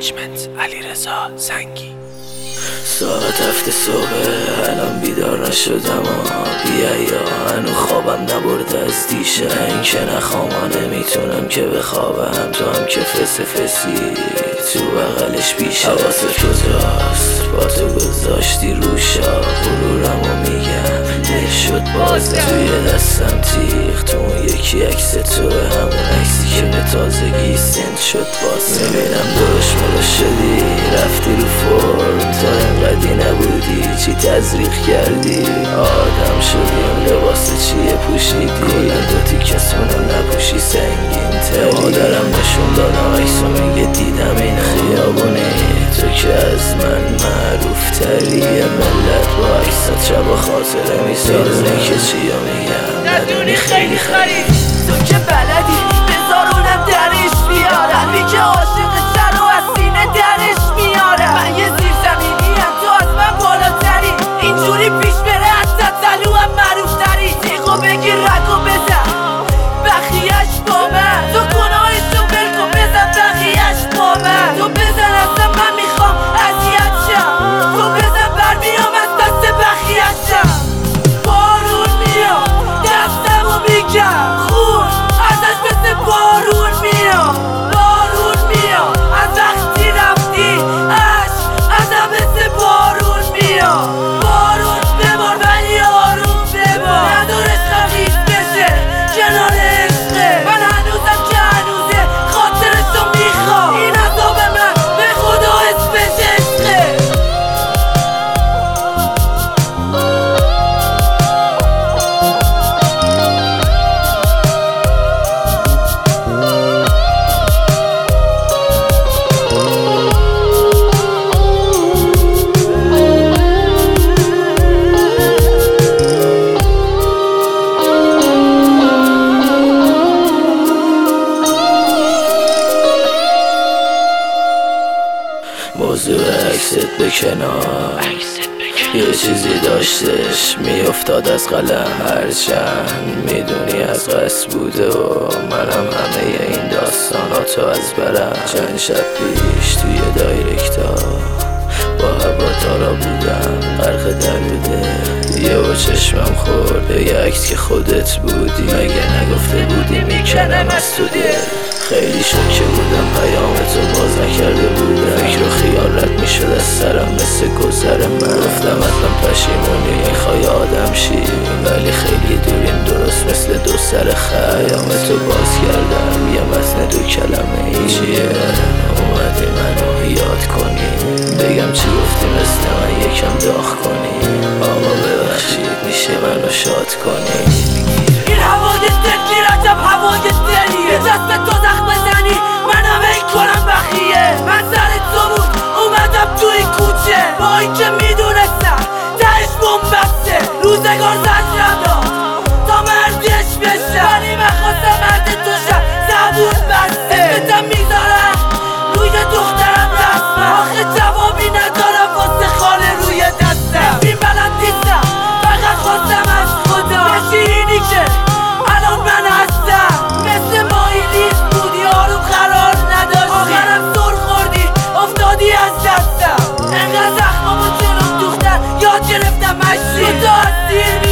منیجمنت علیرضا زنگی. ساعت 7 صبح الان بیدار نشدم بیا هنو خوابم نبرده از دیشه. این که نخوام نمیتونم که بخوابم، تو هم که فسی تو بغلش بیشه. حواست کجاست با تو گذاشتی روشا، غرورمو میگم دل شد باز توی دستم تیغ. تو اون یکی عکس توه، همون عکسی که به تازگی سند شد باز. میبینم درش ملا شدی رفتی رو فرم، تا اینقدی نبودی چی تزریق کردی. آدم شدی اون لباس چیه پوشیدی، کلن دوتی کسونم نپوشی سنگین تری. مادرم نشون دادم عکسو میگه دیدم این خیابونی، تو که از من معروف تری. ملت با عکسات شبا خاطره میسازه که چیا میگم ندونی خیلی خرید. تو که بلدی بذارونم درش بیارم، قلبی که عاشق سر و از سینه درش میارم. من یه زیر زمینیم تو از من بالاتری، اینجوری پیش بره از تطلو هم معروف تری. تیغو بگیر رگو بزن بخیش با من، تو گناهشو بلکن بزن بخیش با من. تو بزن اصلا من میخوام اذیت شم، تو بزن برمیام از دست بخیش شم. بارون میاد دستمو میگم خون ازش مثل بارون میاد. بارون میاد از وقتی رفتی عشق ازم مثل بارون میاد. بارون ببار ولی آروم ببار، ندارش خیز بشه کنار عشقه. من هنوزم که هنوزه خاطرشو میخوام، این عذاب من به خدا اسمش عشقه. موضوع عکست به کنار، یه چیزی داشتش میافتاد از قلم. هرچند میدونی از قصد بوده و منم همه این داستاناتو از برم. چند شب پیش توی دایرکتا با هوادارا بودم غرق درده، یه و چشمم خورد به یه عکس که خودت بودی. مگه نگفته بودی میکنم از تو دل؟ خیلی شوکه بودم پیامتو باز نکرده بودم، فکر و خیالت میشد از سرم مثل گذر من. گفتم حتما پشیمونی میخوای آدم شی، ولی خیلی دوریم درست مثل دو سر خیامتو باز کردم. یه متن دو کلمه ای چیه اومدی منو یاد کنی، بگم چی گفتی مثل من یکم داغ کنی. آقا ببخشید میشه منو شاد کنی. این هوای دلی رجب هوای دلیه، دست تو زخم بزنی من همه این کنم بخیه. من سر تو بود اومدم تو این کوچه، با این که میدونستم تهش بومبسته. روزگار زجرم داد تا مردش بشم، ولی من خواستم مرد تو شم زبون بسته. اسمتم میذارم روی دخترم رسمم، آخه جوابی ندارم واسه خاله روی دستم. این بلد نیستم فقط خواستم از خدا بشی اینی که الان من هستم. مثل مایی نیست بود یارو قرار نداشتی، آخرم سر خوردی افتادی از دستم. انقدر زخمامو جلوم دوختن یاد گرفتم مشتی، تو از دیر